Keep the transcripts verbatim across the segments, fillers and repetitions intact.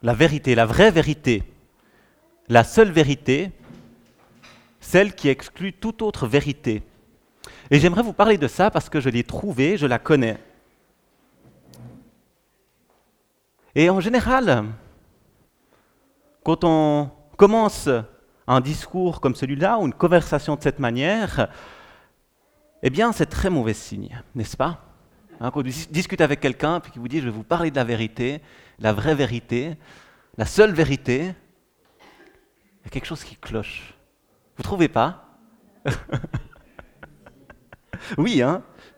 la vérité, la vraie vérité, la seule vérité, celle qui exclut toute autre vérité. Et j'aimerais vous parler de ça parce que je l'ai trouvée, je la connais. Et en général, quand on commence un discours comme celui-là, ou une conversation de cette manière, eh bien, c'est très mauvais signe, n'est-ce pas ? Hein, quand on dis- discute avec quelqu'un, puis qu'il vous dit « je vais vous parler de la vérité, la vraie vérité, la seule vérité », il y a quelque chose qui cloche. Vous ne trouvez pas ? Oui, hein ?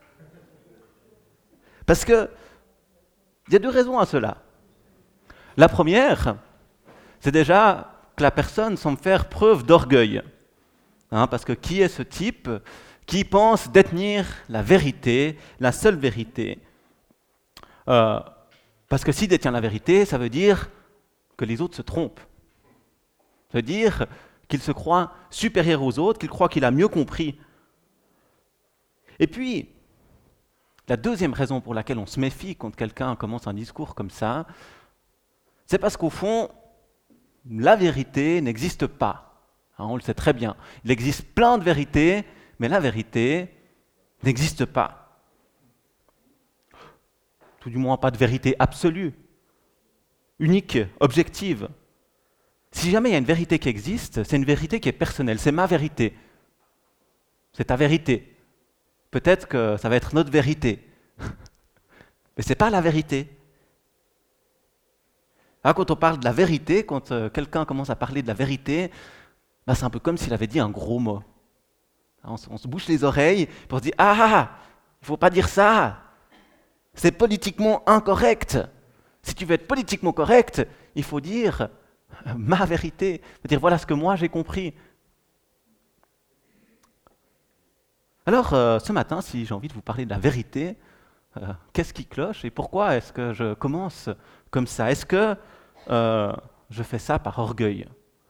Parce que il y a deux raisons à cela. La première, c'est déjà que la personne semble faire preuve d'orgueil. Hein, parce que qui est ce type qui pense détenir la vérité, la seule vérité ? Euh, Parce que s'il détient la vérité, ça veut dire que les autres se trompent. Ça veut dire qu'il se croit supérieur aux autres, qu'il croit qu'il a mieux compris. Et puis, la deuxième raison pour laquelle on se méfie quand quelqu'un commence un discours comme ça, c'est parce qu'au fond, la vérité n'existe pas. Hein, on le sait très bien. Il existe plein de vérités, mais la vérité n'existe pas. Tout du moins pas de vérité absolue, unique, objective. Si jamais il y a une vérité qui existe, c'est une vérité qui est personnelle, c'est ma vérité. C'est ta vérité. Peut-être que ça va être notre vérité. Mais ce n'est pas la vérité. Hein, quand on parle de la vérité, quand euh, quelqu'un commence à parler de la vérité, ben, c'est un peu comme s'il avait dit un gros mot. Hein, on, se, on se bouche les oreilles pour se dire « Ah, ah, il ne faut pas dire ça. C'est politiquement incorrect. Si tu veux être politiquement correct, il faut dire ma vérité. Il faut dire voilà ce que moi j'ai compris. » Alors, euh, ce matin, si j'ai envie de vous parler de la vérité, euh, qu'est-ce qui cloche et pourquoi est-ce que je commence comme ça ? Est-ce que euh, je fais ça par orgueil ?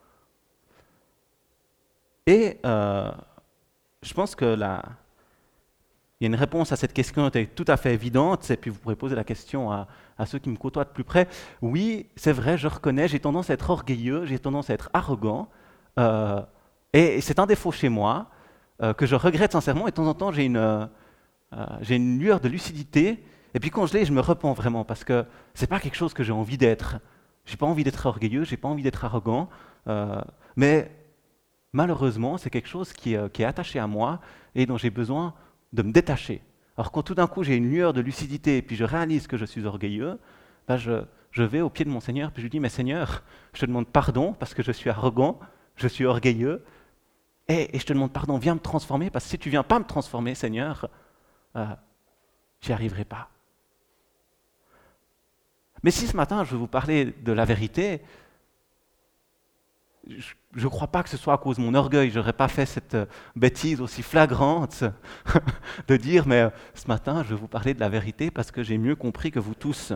Et euh, je pense que la... il y a une réponse à cette question qui est tout à fait évidente, et puis vous pourrez poser la question à, à ceux qui me côtoient de plus près. Oui, c'est vrai, je reconnais, j'ai tendance à être orgueilleux, j'ai tendance à être arrogant, euh, et, et c'est un défaut chez moi, Euh, que je regrette sincèrement, et de temps en temps j'ai une, euh, j'ai une lueur de lucidité, et puis quand je l'ai, je me repens vraiment, parce que c'est pas quelque chose que j'ai envie d'être. J'ai pas envie d'être orgueilleux, j'ai pas envie d'être arrogant, euh, mais malheureusement, c'est quelque chose qui, euh, qui est attaché à moi, et dont j'ai besoin de me détacher. Alors quand tout d'un coup j'ai une lueur de lucidité, et puis je réalise que je suis orgueilleux, ben je, je vais au pied de mon Seigneur, puis je lui dis, mais Seigneur, je te demande pardon, parce que je suis arrogant, je suis orgueilleux, Et, et je te demande pardon, viens me transformer, parce que si tu ne viens pas me transformer, Seigneur, euh, j'y arriverai pas. Mais si ce matin je veux vous parler de la vérité, je ne crois pas que ce soit à cause de mon orgueil, je n'aurais pas fait cette euh, bêtise aussi flagrante de dire, mais euh, ce matin je vais vous parler de la vérité parce que j'ai mieux compris que vous tous.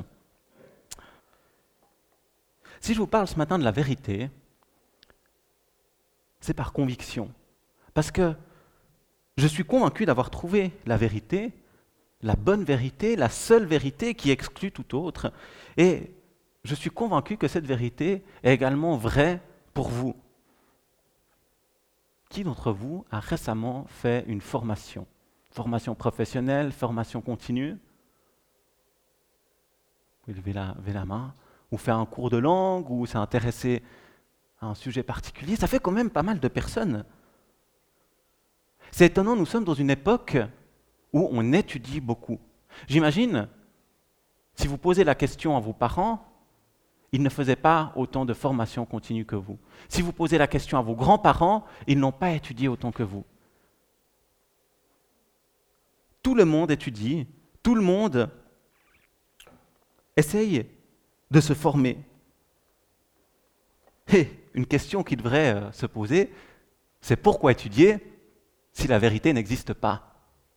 Si je vous parle ce matin de la vérité, c'est par conviction. Parce que je suis convaincu d'avoir trouvé la vérité, la bonne vérité, la seule vérité qui exclut tout autre. Et je suis convaincu que cette vérité est également vraie pour vous. Qui d'entre vous a récemment fait une formation ? Formation professionnelle, formation continue ? Vous pouvez lever la, lever la main. Ou fait un cours de langue, ou s'est intéressé à un sujet particulier. Ça fait quand même pas mal de personnes. C'est étonnant, nous sommes dans une époque où on étudie beaucoup. J'imagine, si vous posez la question à vos parents, ils ne faisaient pas autant de formation continue que vous. Si vous posez la question à vos grands-parents, ils n'ont pas étudié autant que vous. Tout le monde étudie, tout le monde essaye de se former. Et une question qui devrait euh, se poser, c'est pourquoi étudier si la vérité n'existe pas ?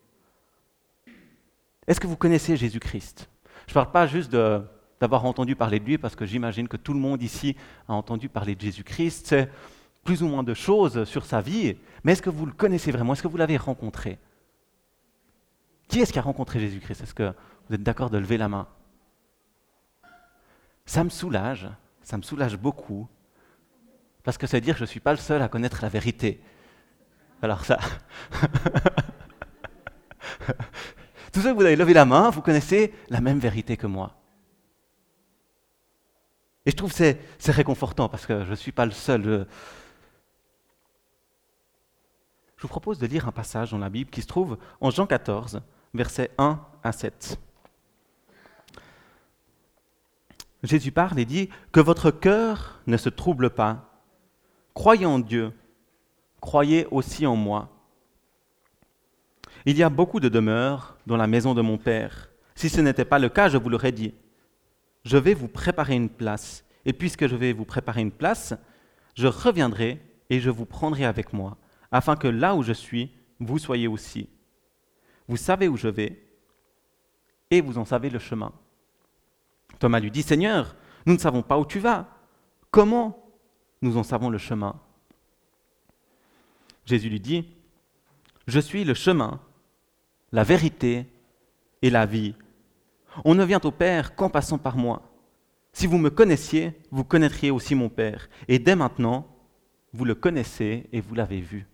Est-ce que vous connaissez Jésus-Christ ? Je ne parle pas juste de, d'avoir entendu parler de lui, parce que j'imagine que tout le monde ici a entendu parler de Jésus-Christ, c'est plus ou moins de choses sur sa vie, mais est-ce que vous le connaissez vraiment ? Est-ce que vous l'avez rencontré ? Qui est-ce qui a rencontré Jésus-Christ ? Est-ce que vous êtes d'accord de lever la main ? Ça me soulage, ça me soulage beaucoup, parce que ça veut dire que je ne suis pas le seul à connaître la vérité. Alors ça... Tous ceux que vous avez levé la main, vous connaissez la même vérité que moi. Et je trouve que c'est, c'est réconfortant, parce que je ne suis pas le seul. Je... je vous propose de lire un passage dans la Bible qui se trouve en Jean quatorze, versets un à sept. Jésus parle et dit « Que votre cœur ne se trouble pas. Croyez en Dieu, croyez aussi en moi. Il y a beaucoup de demeures dans la maison de mon Père. Si ce n'était pas le cas, je vous l'aurais dit. Je vais vous préparer une place. Et puisque je vais vous préparer une place, je reviendrai et je vous prendrai avec moi, afin que là où je suis, vous soyez aussi. Vous savez où je vais et vous en savez le chemin. » Thomas lui dit, « Seigneur, nous ne savons pas où tu vas. Comment nous en savons le chemin ?» Jésus lui dit, « Je suis le chemin, la vérité et la vie. On ne vient au Père qu'en passant par moi. Si vous me connaissiez, vous connaîtriez aussi mon Père. Et dès maintenant, vous le connaissez et vous l'avez vu.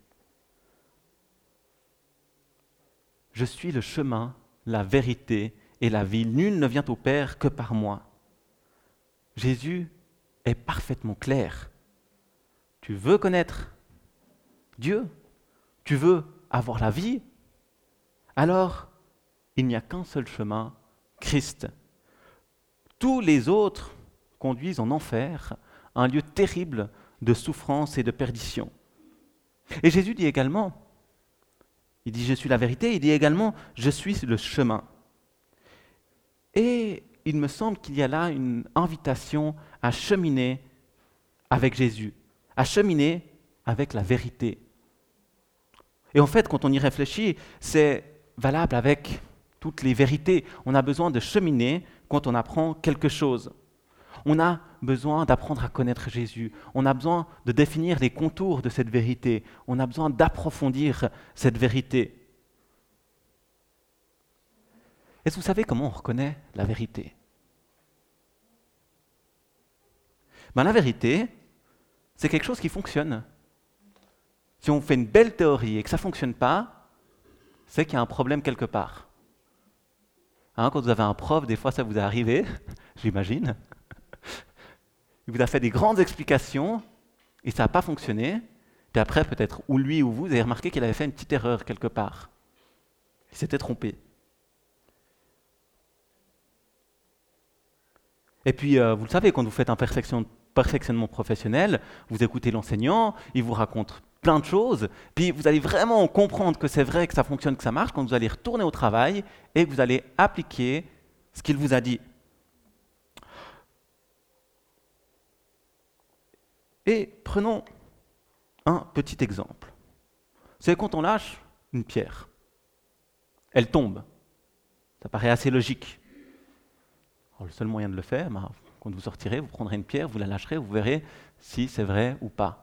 Je suis le chemin, la vérité et la vie. Nul ne vient au Père que par moi. » Jésus est parfaitement clair. Tu veux connaître Dieu? Tu veux avoir la vie? Alors, il n'y a qu'un seul chemin, Christ. Tous les autres conduisent en enfer, un lieu terrible de souffrance et de perdition. Et Jésus dit également, il dit « Je suis la vérité », il dit également « Je suis le chemin ». Et il me semble qu'il y a là une invitation à cheminer avec Jésus, à cheminer avec la vérité. Et en fait, quand on y réfléchit, c'est valable avec toutes les vérités. On a besoin de cheminer quand on apprend quelque chose. On a besoin d'apprendre à connaître Jésus. On a besoin de définir les contours de cette vérité. On a besoin d'approfondir cette vérité. Est-ce que vous savez comment on reconnaît la vérité? Ben, la vérité, c'est quelque chose qui fonctionne. Si on fait une belle théorie et que ça ne fonctionne pas, c'est qu'il y a un problème quelque part. Hein, quand vous avez un prof, des fois ça vous est arrivé, j'imagine. Il vous a fait des grandes explications et ça n'a pas fonctionné. Puis après, peut-être, ou lui ou vous, vous avez remarqué qu'il avait fait une petite erreur quelque part. Il s'était trompé. Et puis, euh, vous le savez, quand vous faites un perfection, perfectionnement professionnel, vous écoutez l'enseignant, il vous raconte plein de choses, puis vous allez vraiment comprendre que c'est vrai, que ça fonctionne, que ça marche, quand vous allez retourner au travail et que vous allez appliquer ce qu'il vous a dit. Et prenons un petit exemple. C'est quand on lâche une pierre. Elle tombe. Ça paraît assez logique. Alors, le seul moyen de le faire, ben, quand vous sortirez, vous prendrez une pierre, vous la lâcherez, vous verrez si c'est vrai ou pas.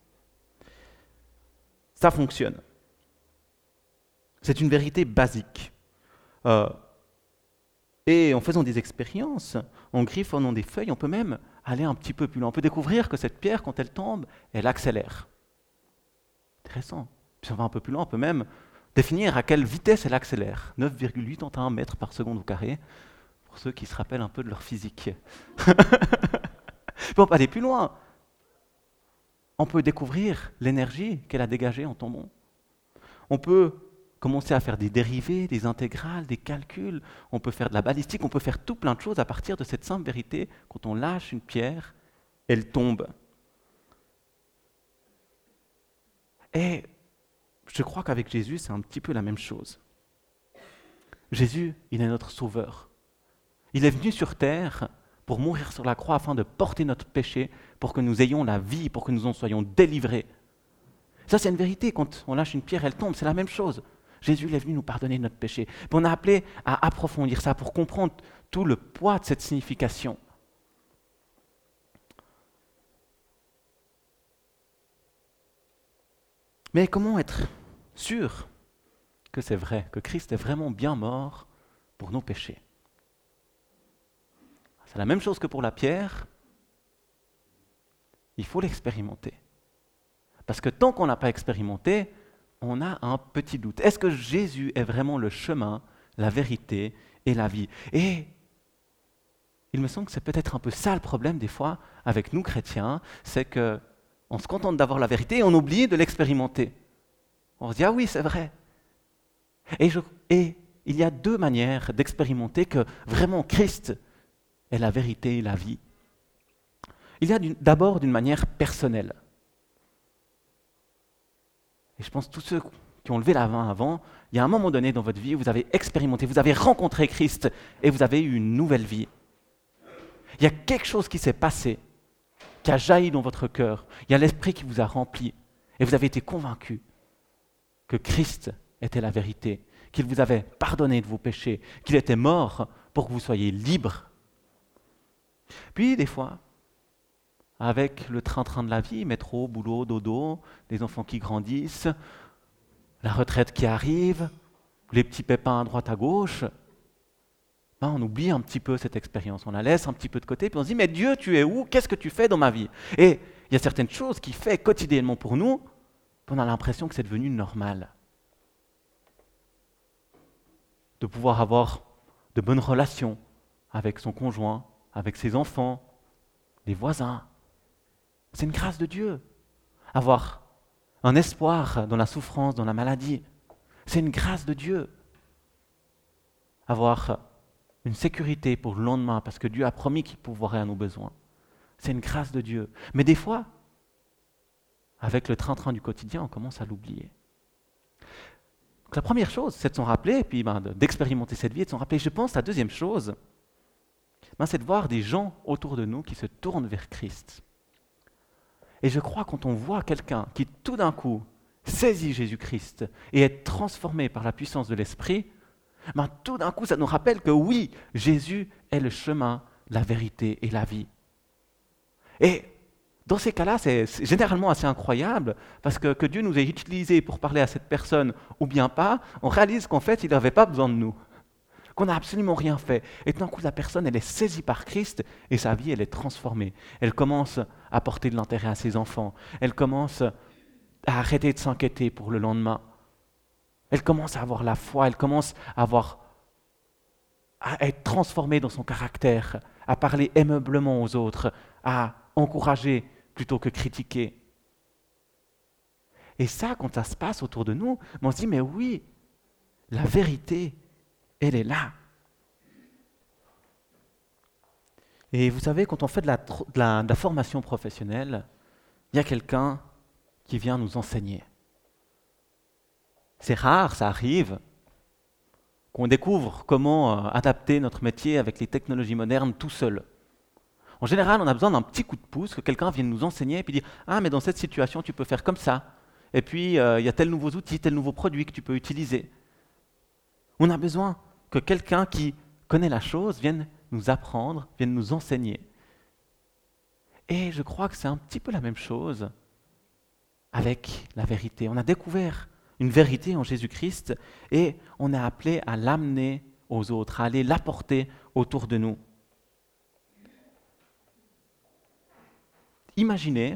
Ça fonctionne. C'est une vérité basique. Euh, et en faisant des expériences, en griffonnant des feuilles, on peut même aller un petit peu plus loin. On peut découvrir que cette pierre, quand elle tombe, elle accélère. Intéressant. Puis on va un peu plus loin, on peut même définir à quelle vitesse elle accélère. neuf virgule quatre-vingt-un mètres par seconde au carré, pour ceux qui se rappellent un peu de leur physique. Puis on peut aller plus loin. On peut découvrir l'énergie qu'elle a dégagée en tombant. On peut commencer à faire des dérivés, des intégrales, des calculs. On peut faire de la balistique, on peut faire tout plein de choses à partir de cette simple vérité. Quand on lâche une pierre, elle tombe. Et je crois qu'avec Jésus, c'est un petit peu la même chose. Jésus, il est notre sauveur. Il est venu sur terre pour mourir sur la croix afin de porter notre péché, pour que nous ayons la vie, pour que nous en soyons délivrés. Ça, c'est une vérité. Quand on lâche une pierre, elle tombe. C'est la même chose. Jésus il est venu nous pardonner notre péché. Puis on a appelé à approfondir ça pour comprendre tout le poids de cette signification. Mais comment être sûr que c'est vrai, que Christ est vraiment bien mort pour nos péchés? C'est la même chose que pour la pierre. il faut l'expérimenter. Parce que tant qu'on n'a pas expérimenté, on a un petit doute. Est-ce que Jésus est vraiment le chemin, la vérité et la vie? Et il me semble que c'est peut-être un peu ça le problème des fois avec nous chrétiens, c'est qu'on se contente d'avoir la vérité et on oublie de l'expérimenter. On se dit « Ah oui, c'est vrai ». Et, je, et il y a deux manières d'expérimenter que vraiment Christ est la vérité et la vie. Il y a d'une, d'abord d'une manière personnelle. Et je pense que tous ceux qui ont levé la main avant, il y a un moment donné dans votre vie où vous avez expérimenté, vous avez rencontré Christ et vous avez eu une nouvelle vie. Il y a quelque chose qui s'est passé, qui a jailli dans votre cœur. Il y a l'Esprit qui vous a rempli et vous avez été convaincu que Christ était la vérité, qu'il vous avait pardonné de vos péchés, qu'il était mort pour que vous soyez libres. Puis, des fois, avec le train-train de la vie, métro, boulot, dodo, les enfants qui grandissent, la retraite qui arrive, les petits pépins à droite à gauche, ben on oublie un petit peu cette expérience, on la laisse un petit peu de côté, puis on se dit « Mais Dieu, tu es où? Qu'est-ce que tu fais dans ma vie ?» Et il y a certaines choses qu'il fait quotidiennement pour nous, puis on a l'impression que c'est devenu normal. De pouvoir avoir de bonnes relations avec son conjoint, avec ses enfants, les voisins. C'est une grâce de Dieu. Avoir un espoir dans la souffrance, dans la maladie, c'est une grâce de Dieu. Avoir une sécurité pour le lendemain, parce que Dieu a promis qu'il pourvoirait à nos besoins, c'est une grâce de Dieu. Mais des fois, avec le train-train du quotidien, on commence à l'oublier. Donc la première chose, c'est de s'en rappeler, et puis ben, d'expérimenter cette vie, et de s'en rappeler. Je pense la deuxième chose, ben, c'est de voir des gens autour de nous qui se tournent vers Christ. Et je crois quand on voit quelqu'un qui tout d'un coup saisit Jésus-Christ et est transformé par la puissance de l'Esprit, ben, tout d'un coup ça nous rappelle que oui, Jésus est le chemin, la vérité et la vie. Et dans ces cas-là, c'est, c'est généralement assez incroyable, parce que que Dieu nous ait utilisés pour parler à cette personne ou bien pas, on réalise qu'en fait, il n'avait pas besoin de nous, qu'on n'a absolument rien fait. Et tout d'un coup, la personne, elle est saisie par Christ, et sa vie, elle est transformée. Elle commence à porter de l'intérêt à ses enfants, elle commence à arrêter de s'inquiéter pour le lendemain. Elle commence à avoir la foi, elle commence à, avoir, à être transformée dans son caractère, à parler aimablement aux autres, à encourager plutôt que critiquer. Et ça, quand ça se passe autour de nous, on se dit, mais oui, la vérité, elle est là. Et vous savez, quand on fait de la, de la, de la formation professionnelle, il y a quelqu'un qui vient nous enseigner. C'est rare, ça arrive, qu'on découvre comment adapter notre métier avec les technologies modernes tout seul. En général, on a besoin d'un petit coup de pouce, que quelqu'un vienne nous enseigner et puis dire « Ah, mais dans cette situation, tu peux faire comme ça. Et puis, euh, il y a tel nouveau outil, tel nouveau produit que tu peux utiliser. » On a besoin que quelqu'un qui connaît la chose vienne nous apprendre, vienne nous enseigner. Et je crois que c'est un petit peu la même chose avec la vérité. On a découvert une vérité en Jésus-Christ et on est appelé à l'amener aux autres, à aller l'apporter autour de nous. Imaginez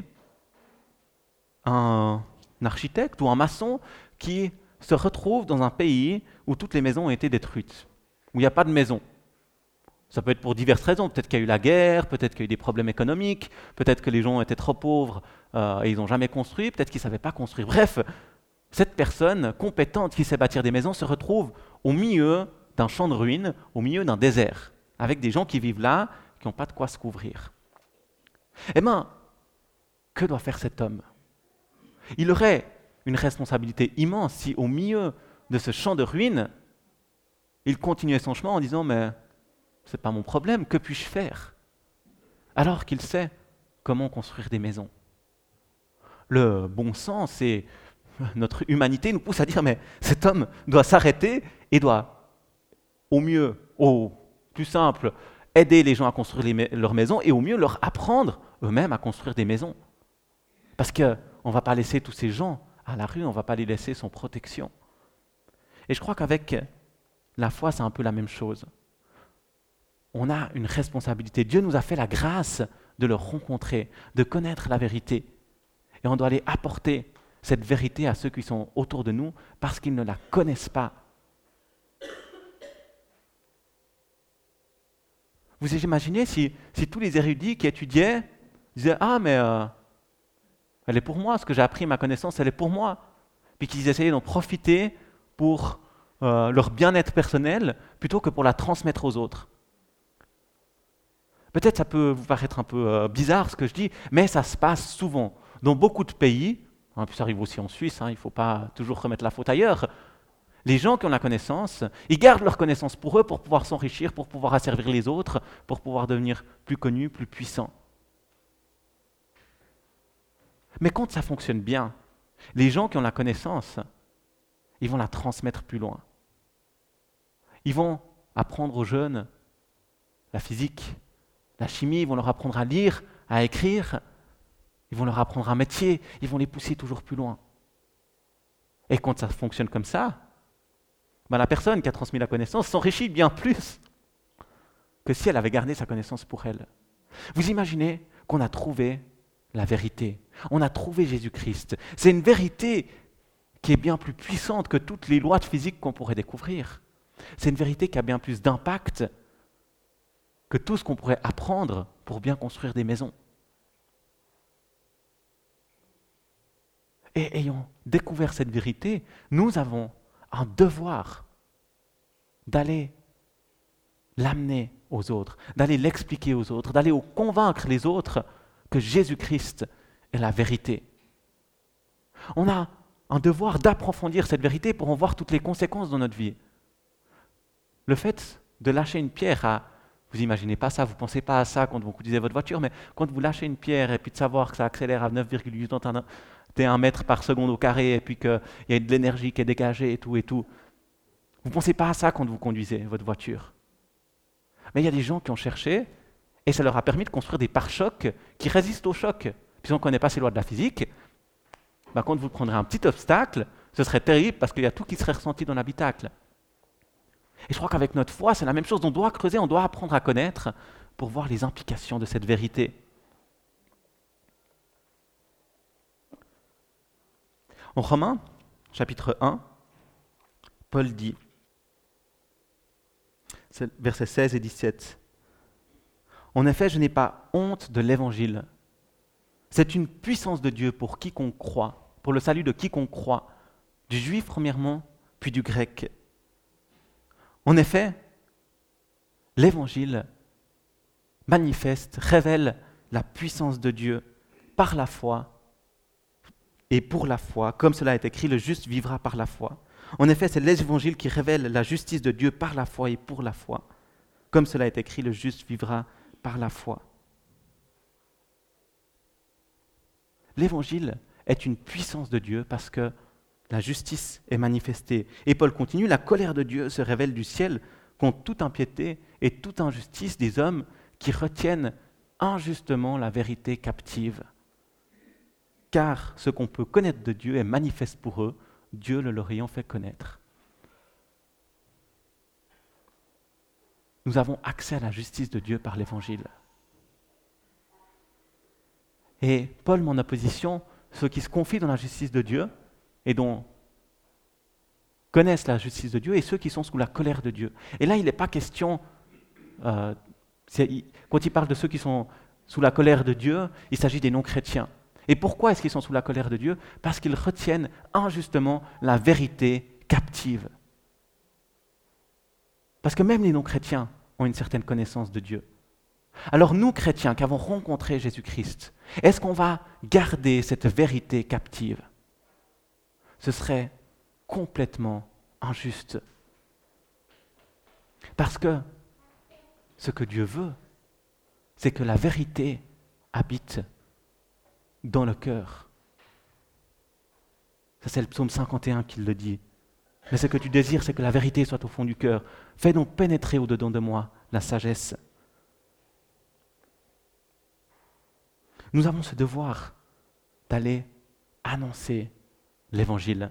un architecte ou un maçon qui se retrouve dans un pays où toutes les maisons ont été détruites, où il n'y a pas de maison. Ça peut être pour diverses raisons. Peut-être qu'il y a eu la guerre, peut-être qu'il y a eu des problèmes économiques, peut-être que les gens étaient trop pauvres euh, et ils n'ont jamais construit, peut-être qu'ils ne savaient pas construire. Bref, cette personne compétente qui sait bâtir des maisons se retrouve au milieu d'un champ de ruines, au milieu d'un désert, avec des gens qui vivent là, qui n'ont pas de quoi se couvrir. Eh bien, que doit faire cet homme? Il aurait une responsabilité immense si, au milieu de ce champ de ruines, il continuait son chemin en disant « Mais ce n'est pas mon problème, que puis-je faire ?» Alors qu'il sait comment construire des maisons. Le bon sens et notre humanité nous poussent à dire « Mais cet homme doit s'arrêter et doit, au mieux, au plus simple, aider les gens à construire les ma- leurs maisons et au mieux leur apprendre eux-mêmes à construire des maisons. » Parce qu'on ne va pas laisser tous ces gens à la rue, on ne va pas les laisser sans protection. Et je crois qu'avec la foi, c'est un peu la même chose. On a une responsabilité. Dieu nous a fait la grâce de le rencontrer, de connaître la vérité. Et on doit aller apporter cette vérité à ceux qui sont autour de nous parce qu'ils ne la connaissent pas. Vous imaginez si, si tous les érudits qui étudiaient disaient « Ah, mais euh, elle est pour moi, ce que j'ai appris, ma connaissance, elle est pour moi. » Puis qu'ils essayaient d'en profiter pour euh, leur bien-être personnel plutôt que pour la transmettre aux autres. Peut-être ça peut vous paraître un peu euh, bizarre ce que je dis, mais ça se passe souvent. Dans beaucoup de pays, hein, puis ça arrive aussi en Suisse, hein, il ne faut pas toujours remettre la faute ailleurs, les gens qui ont la connaissance, ils gardent leur connaissance pour eux pour pouvoir s'enrichir, pour pouvoir asservir les autres, pour pouvoir devenir plus connus, plus puissants. Mais quand ça fonctionne bien, les gens qui ont la connaissance, ils vont la transmettre plus loin. Ils vont apprendre aux jeunes la physique, la chimie, ils vont leur apprendre à lire, à écrire, ils vont leur apprendre un métier, ils vont les pousser toujours plus loin. Et quand ça fonctionne comme ça, ben la personne qui a transmis la connaissance s'enrichit bien plus que si elle avait gardé sa connaissance pour elle. Vous imaginez qu'on a trouvé la vérité, on a trouvé Jésus-Christ. C'est une vérité qui est bien plus puissante que toutes les lois de physique qu'on pourrait découvrir. C'est une vérité qui a bien plus d'impact que tout ce qu'on pourrait apprendre pour bien construire des maisons. Et ayant découvert cette vérité, nous avons un devoir d'aller l'amener aux autres, d'aller l'expliquer aux autres, d'aller convaincre les autres que Jésus-Christ est la vérité. On a un devoir d'approfondir cette vérité pour en voir toutes les conséquences dans notre vie. Le fait de lâcher une pierre à... Vous imaginez pas ça, vous pensez pas à ça quand vous conduisez votre voiture, mais quand vous lâchez une pierre et puis de savoir que ça accélère à neuf virgule huit un mètres par seconde au carré et puis qu'il y a de l'énergie qui est dégagée et tout et tout, vous pensez pas à ça quand vous conduisez votre voiture. Mais il y a des gens qui ont cherché et ça leur a permis de construire des pare-chocs qui résistent au choc. Puis on ne connaît pas ces lois de la physique, ben quand vous prendrez un petit obstacle, ce serait terrible parce qu'il y a tout qui serait ressenti dans l'habitacle. Et je crois qu'avec notre foi, c'est la même chose. On doit creuser, on doit apprendre à connaître pour voir les implications de cette vérité. En Romains, chapitre un, Paul dit, versets seize et dix-sept, « En effet, je n'ai pas honte de l'évangile. C'est une puissance de Dieu pour quiconque croit, pour le salut de quiconque croit, du juif premièrement, puis du grec. En effet, l'évangile manifeste, révèle la puissance de Dieu par la foi et pour la foi. Comme cela est écrit, le juste vivra par la foi. En effet, c'est l'évangile qui révèle la justice de Dieu par la foi et pour la foi. Comme cela est écrit, le juste vivra par la foi. L'évangile est une puissance de Dieu parce que la justice est manifestée. Et Paul continue, la colère de Dieu se révèle du ciel contre toute impiété et toute injustice des hommes qui retiennent injustement la vérité captive. Car ce qu'on peut connaître de Dieu est manifeste pour eux, Dieu le leur ayant fait connaître. Nous avons accès à la justice de Dieu par l'Évangile. Et Paul met en opposition ceux qui se confient dans la justice de Dieu et dont connaissent la justice de Dieu et ceux qui sont sous la colère de Dieu. Et là, il n'est pas question, euh, quand il parle de ceux qui sont sous la colère de Dieu, il s'agit des non-chrétiens. Et pourquoi est-ce qu'ils sont sous la colère de Dieu ? Parce qu'ils retiennent injustement la vérité captive. Parce que même les non-chrétiens ont une certaine connaissance de Dieu. Alors nous, chrétiens, qui avons rencontré Jésus-Christ, est-ce qu'on va garder cette vérité captive ? Ce serait complètement injuste. Parce que ce que Dieu veut, c'est que la vérité habite dans le cœur. Ça, c'est le psaume cinquante et un qui le dit. Mais ce que tu désires, c'est que la vérité soit au fond du cœur. Fais donc pénétrer au-dedans de moi la sagesse. Nous avons ce devoir d'aller annoncer l'Évangile.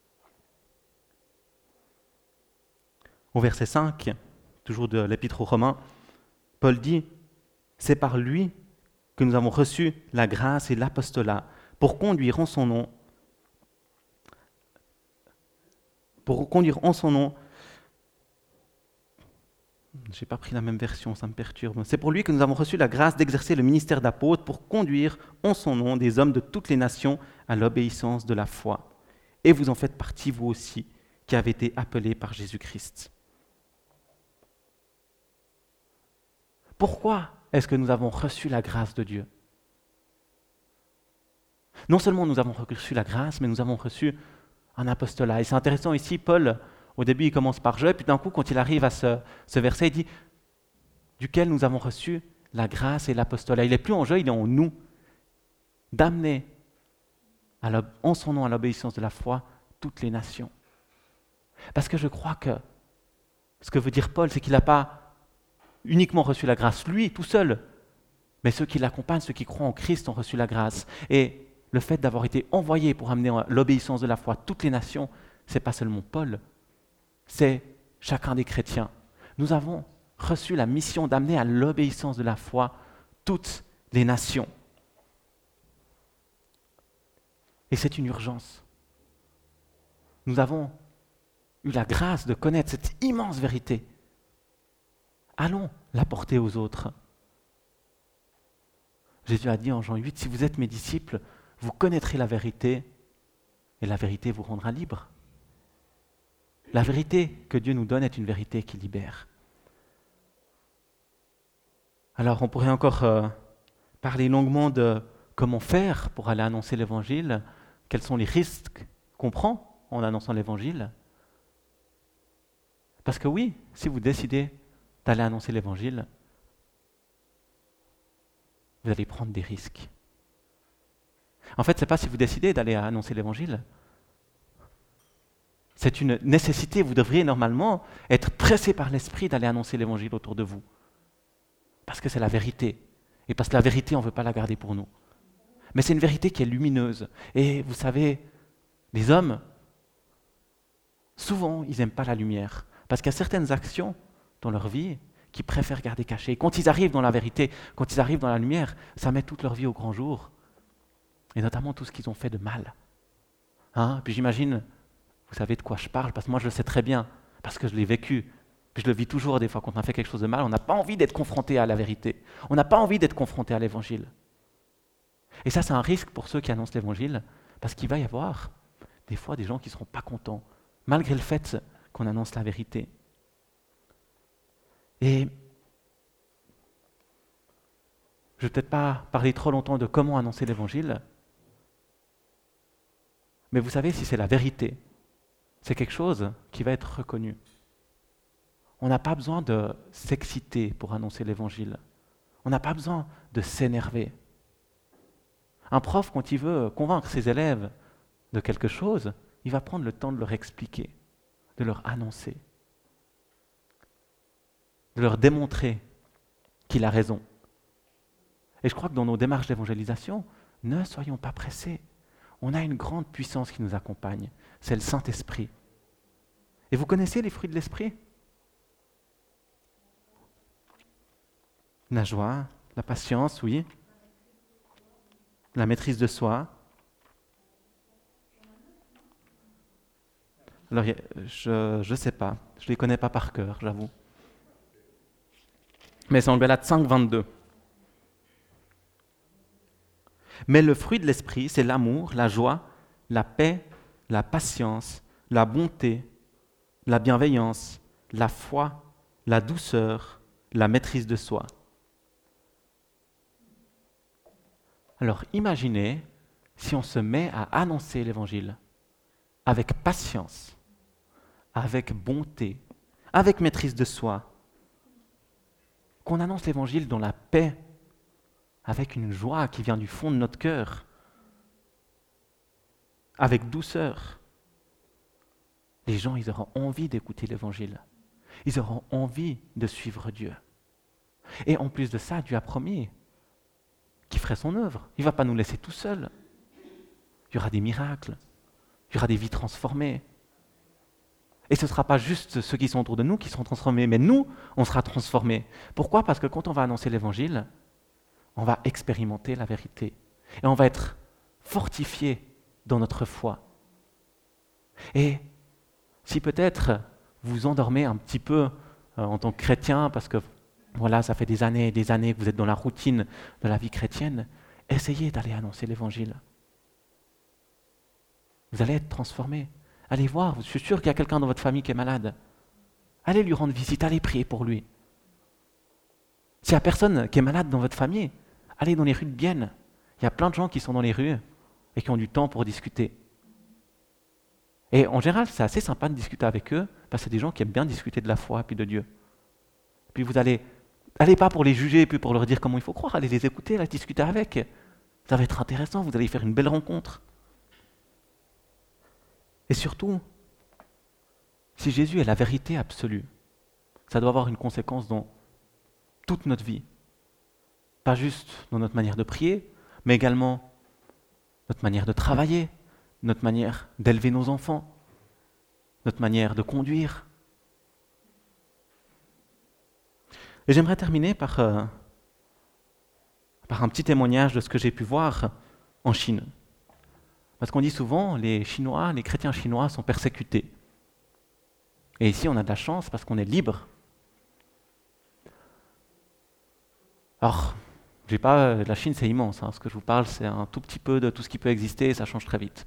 Au verset cinq, toujours de l'Épître aux Romains, Paul dit « C'est par lui que nous avons reçu la grâce et l'apostolat pour conduire en son nom, pour conduire en son nom. Je n'ai pas pris la même version, ça me perturbe. C'est pour lui que nous avons reçu la grâce d'exercer le ministère d'apôtre pour conduire en son nom des hommes de toutes les nations à l'obéissance de la foi. Et vous en faites partie, vous aussi, qui avez été appelés par Jésus-Christ. Pourquoi est-ce que nous avons reçu la grâce de Dieu ? Non seulement nous avons reçu la grâce, mais nous avons reçu un apostolat. Et c'est intéressant ici, Paul, au début, il commence par « je », puis d'un coup, quand il arrive à ce, ce verset, il dit « duquel nous avons reçu la grâce et l'apostolat ». Il n'est plus en « je », il est en « nous », d'amener à en son nom à l'obéissance de la foi toutes les nations. Parce que je crois que ce que veut dire Paul, c'est qu'il n'a pas uniquement reçu la grâce, lui, tout seul, mais ceux qui l'accompagnent, ceux qui croient en Christ ont reçu la grâce. Et le fait d'avoir été envoyé pour amener à l'obéissance de la foi toutes les nations, ce n'est pas seulement Paul, c'est chacun des chrétiens. Nous avons reçu la mission d'amener à l'obéissance de la foi toutes les nations. Et c'est une urgence. Nous avons eu la grâce de connaître cette immense vérité. Allons la porter aux autres. Jésus a dit en Jean huit, « Si vous êtes mes disciples, vous connaîtrez la vérité, et la vérité vous rendra libre. » La vérité que Dieu nous donne est une vérité qui libère. Alors, on pourrait encore euh, parler longuement de comment faire pour aller annoncer l'Évangile, quels sont les risques qu'on prend en annonçant l'Évangile. Parce que oui, si vous décidez d'aller annoncer l'Évangile, vous allez prendre des risques. En fait, ce n'est pas si vous décidez d'aller annoncer l'Évangile. C'est une nécessité. Vous devriez normalement être pressé par l'Esprit d'aller annoncer l'Évangile autour de vous. Parce que c'est la vérité. Et parce que la vérité, on ne veut pas la garder pour nous. Mais c'est une vérité qui est lumineuse. Et vous savez, les hommes, souvent, ils n'aiment pas la lumière. Parce qu'il y a certaines actions dans leur vie qu'ils préfèrent garder cachées. Quand ils arrivent dans la vérité, quand ils arrivent dans la lumière, ça met toute leur vie au grand jour. Et notamment tout ce qu'ils ont fait de mal. Hein? Puis j'imagine, vous savez de quoi je parle, parce que moi je le sais très bien, parce que je l'ai vécu. Puis je le vis toujours des fois quand on a fait quelque chose de mal, on n'a pas envie d'être confronté à la vérité. On n'a pas envie d'être confronté à l'Évangile. Et ça, c'est un risque pour ceux qui annoncent l'Évangile, parce qu'il va y avoir des fois des gens qui ne seront pas contents, malgré le fait qu'on annonce la vérité. Et je ne vais peut-être pas parler trop longtemps de comment annoncer l'Évangile, mais vous savez, si c'est la vérité, c'est quelque chose qui va être reconnu. On n'a pas besoin de s'exciter pour annoncer l'Évangile. On n'a pas besoin de s'énerver. Un prof, quand il veut convaincre ses élèves de quelque chose, il va prendre le temps de leur expliquer, de leur annoncer, de leur démontrer qu'il a raison. Et je crois que dans nos démarches d'évangélisation, ne soyons pas pressés. On a une grande puissance qui nous accompagne, c'est le Saint-Esprit. Et vous connaissez les fruits de l'Esprit ? La joie, la patience, oui. La maîtrise de soi. Alors, je ne sais pas, je ne les connais pas par cœur, j'avoue. Mais c'est en Galates cinq, vingt-deux. Mais le fruit de l'esprit, c'est l'amour, la joie, la paix, la patience, la bonté, la bienveillance, la foi, la douceur, la maîtrise de soi. Alors imaginez si on se met à annoncer l'Évangile avec patience, avec bonté, avec maîtrise de soi, qu'on annonce l'Évangile dans la paix, avec une joie qui vient du fond de notre cœur, avec douceur. Les gens, ils auront envie d'écouter l'Évangile. Ils auront envie de suivre Dieu. Et en plus de ça, Dieu a promis qu'il ferait son œuvre. Il ne va pas nous laisser tout seuls. Il y aura des miracles. Il y aura des vies transformées. Et ce ne sera pas juste ceux qui sont autour de nous qui seront transformés, mais nous, on sera transformés. Pourquoi ? Parce que quand on va annoncer l'Évangile, on va expérimenter la vérité. Et on va être fortifié dans notre foi. Et si peut-être vous vous endormez un petit peu euh, en tant que chrétien, parce que voilà, ça fait des années et des années que vous êtes dans la routine de la vie chrétienne, essayez d'aller annoncer l'évangile. Vous allez être transformé. Allez voir, je suis sûr qu'il y a quelqu'un dans votre famille qui est malade. Allez lui rendre visite, allez prier pour lui. S'il n'y a personne qui est malade dans votre famille, allez dans les rues de Bienne. Il y a plein de gens qui sont dans les rues et qui ont du temps pour discuter. Et en général, c'est assez sympa de discuter avec eux, parce que c'est des gens qui aiment bien discuter de la foi et de Dieu. Puis vous allez, allez pas pour les juger et puis pour leur dire comment il faut croire, allez les écouter, allez discuter avec. Ça va être intéressant, vous allez faire une belle rencontre. Et surtout, si Jésus est la vérité absolue, ça doit avoir une conséquence dans toute notre vie. Pas juste dans notre manière de prier, mais également notre manière de travailler, notre manière d'élever nos enfants, notre manière de conduire. Et j'aimerais terminer par, euh, par un petit témoignage de ce que j'ai pu voir en Chine. Parce qu'on dit souvent, les Chinois, les chrétiens chinois sont persécutés. Et ici, on a de la chance parce qu'on est libre. Alors, j'ai pas, la Chine, c'est immense. Hein. Ce que je vous parle, c'est un tout petit peu de tout ce qui peut exister et ça change très vite.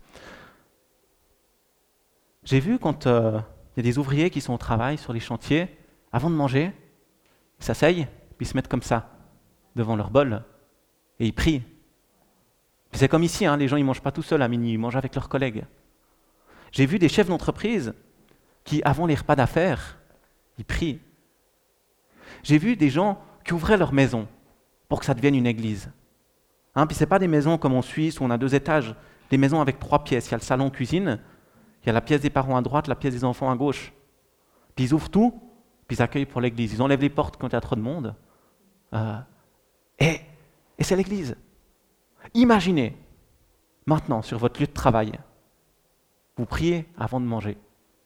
J'ai vu quand euh, il y a des ouvriers qui sont au travail sur les chantiers, avant de manger, ils s'asseyent, puis ils se mettent comme ça, devant leur bol, et ils prient. Puis c'est comme ici, hein, les gens ils ne mangent pas tout seuls à minuit, ils mangent avec leurs collègues. J'ai vu des chefs d'entreprise qui, avant les repas d'affaires, ils prient. J'ai vu des gens qui ouvraient leur maison pour que ça devienne une église. Hein, puis ce n'est pas des maisons comme en Suisse où on a deux étages, des maisons avec trois pièces. Il y a le salon-cuisine, il y a la pièce des parents à droite, la pièce des enfants à gauche. Puis ils ouvrent tout, puis ils accueillent pour l'église. Ils enlèvent les portes quand il y a trop de monde. Euh, et, et c'est l'église. Imaginez, maintenant, sur votre lieu de travail, vous priez avant de manger.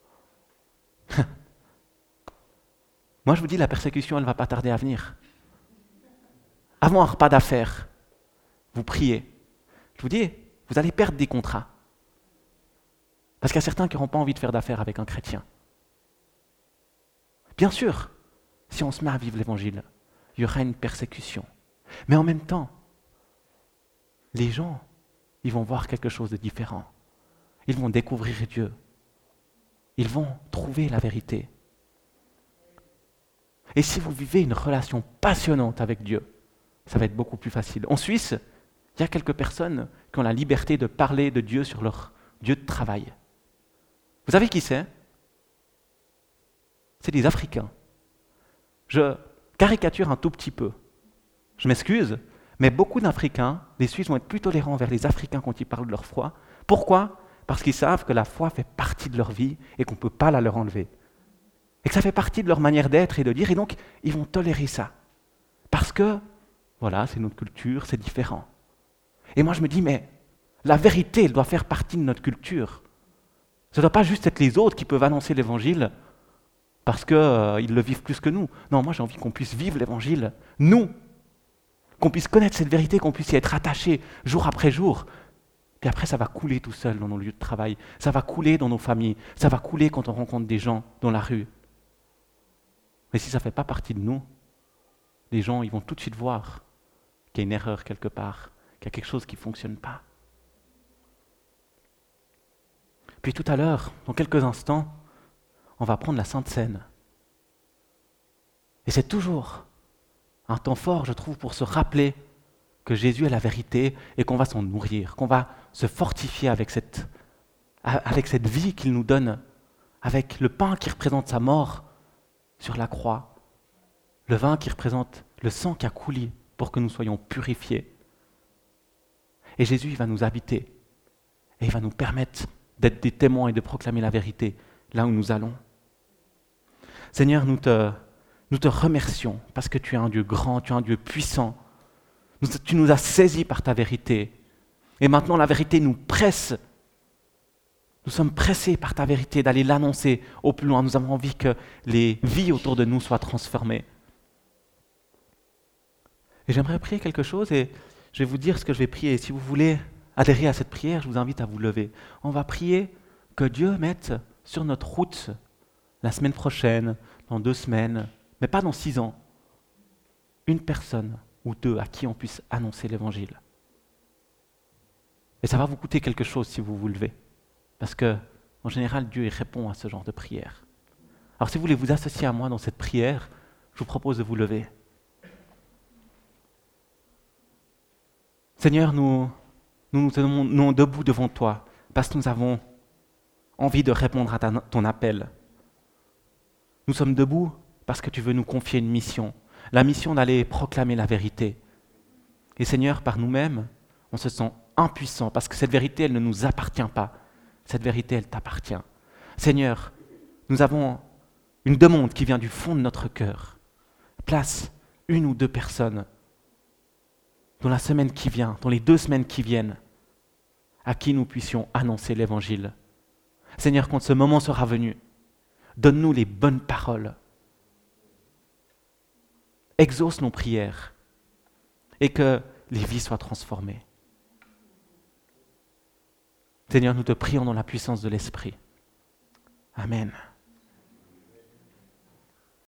Moi, je vous dis, la persécution, elle ne va pas tarder à venir. Avant un repas d'affaires, vous priez. Je vous dis, vous allez perdre des contrats. Parce qu'il y a certains qui n'auront pas envie de faire d'affaires avec un chrétien. Bien sûr, si on se met à vivre l'évangile, il y aura une persécution. Mais en même temps, les gens, ils vont voir quelque chose de différent. Ils vont découvrir Dieu. Ils vont trouver la vérité. Et si vous vivez une relation passionnante avec Dieu, ça va être beaucoup plus facile. En Suisse, il y a quelques personnes qui ont la liberté de parler de Dieu sur leur lieu de travail. Vous savez qui c'est ? C'est des Africains. Je caricature un tout petit peu. Je m'excuse, mais beaucoup d'Africains, les Suisses vont être plus tolérants envers les Africains quand ils parlent de leur foi. Pourquoi ? Parce qu'ils savent que la foi fait partie de leur vie et qu'on ne peut pas la leur enlever. Et que ça fait partie de leur manière d'être et de dire, et donc ils vont tolérer ça. Parce que, voilà, c'est notre culture, c'est différent. Et moi je me dis, mais la vérité, elle doit faire partie de notre culture. Ce ne doit pas juste être les autres qui peuvent annoncer l'évangile parce qu'ils euh, le vivent plus que nous. Non, moi j'ai envie qu'on puisse vivre l'évangile, nous, qu'on puisse connaître cette vérité, qu'on puisse y être attaché jour après jour. Puis après, ça va couler tout seul dans nos lieux de travail, ça va couler dans nos familles, ça va couler quand on rencontre des gens dans la rue. Mais si ça ne fait pas partie de nous, les gens ils vont tout de suite voir qu'il y a une erreur quelque part, qu'il y a quelque chose qui ne fonctionne pas. Puis tout à l'heure, dans quelques instants, on va prendre la Sainte Seine. Et c'est toujours un temps fort, je trouve, pour se rappeler que Jésus est la vérité et qu'on va s'en nourrir, qu'on va se fortifier avec cette, avec cette vie qu'il nous donne, avec le pain qui représente sa mort sur la croix, le vin qui représente le sang qui a coulé pour que nous soyons purifiés. Et Jésus, il va nous habiter et il va nous permettre d'être des témoins et de proclamer la vérité là où nous allons. Seigneur, nous te, nous te remercions parce que tu es un Dieu grand, tu es un Dieu puissant. Nous, tu nous as saisis par ta vérité. Et maintenant, la vérité nous presse. Nous sommes pressés par ta vérité d'aller l'annoncer au plus loin. Nous avons envie que les vies autour de nous soient transformées. Et j'aimerais prier quelque chose et je vais vous dire ce que je vais prier. Et si vous voulez adhérer à cette prière, je vous invite à vous lever. On va prier que Dieu mette sur notre route la semaine prochaine, dans deux semaines, mais pas dans six ans, une personne ou deux à qui on puisse annoncer l'Évangile. Et ça va vous coûter quelque chose si vous vous levez. Parce que, en général, Dieu il répond à ce genre de prière. Alors si vous voulez vous associer à moi dans cette prière, je vous propose de vous lever. Seigneur, nous nous, nous tenons debout devant toi parce que nous avons envie de répondre à ta, ton appel. Nous sommes debout parce que tu veux nous confier une mission, la mission d'aller proclamer la vérité. Et Seigneur, par nous-mêmes, on se sent impuissant parce que cette vérité, elle ne nous appartient pas. Cette vérité, elle t'appartient. Seigneur, nous avons une demande qui vient du fond de notre cœur. Place une ou deux personnes dans la semaine qui vient, dans les deux semaines qui viennent, à qui nous puissions annoncer l'Évangile. Seigneur, quand ce moment sera venu, donne-nous les bonnes paroles. Exauce nos prières et que les vies soient transformées. Seigneur, nous te prions dans la puissance de l'Esprit. Amen.